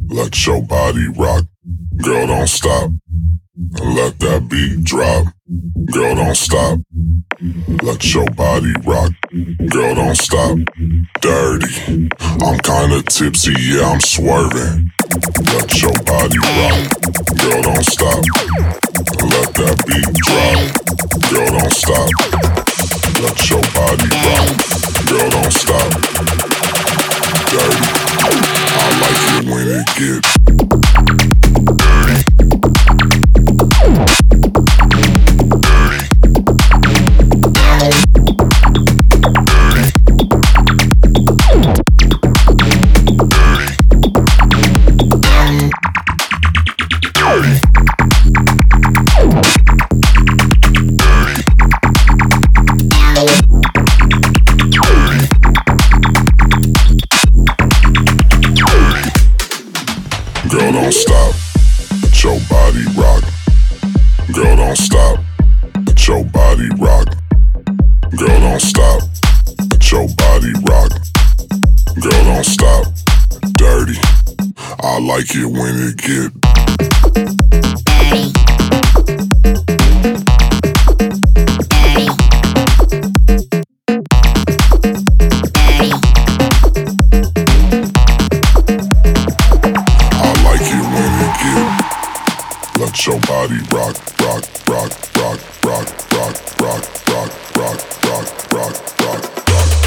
Let your body rock. Girl, don't stop. Let that beat drop. Girl, don't stop. Let your body rock. Girl, don't stop. Dirty. I'm kinda tipsy, yeah, I'm swerving. Let your body rock. Girl, don't stop. Let that beat drop. Girl, don't stop. Let your body rock. Girl, don't stop. Dirty. I like it when it gets dirty. Girl, don't stop. Let your body rock. Girl, don't stop. Let your body rock. Girl, don't stop. Let your body rock. Girl, don't stop. Dirty. I like it when it get dirty. Let your body rock, rock, rock, rock, rock, rock, rock, rock, rock, rock, rock, rock, rock.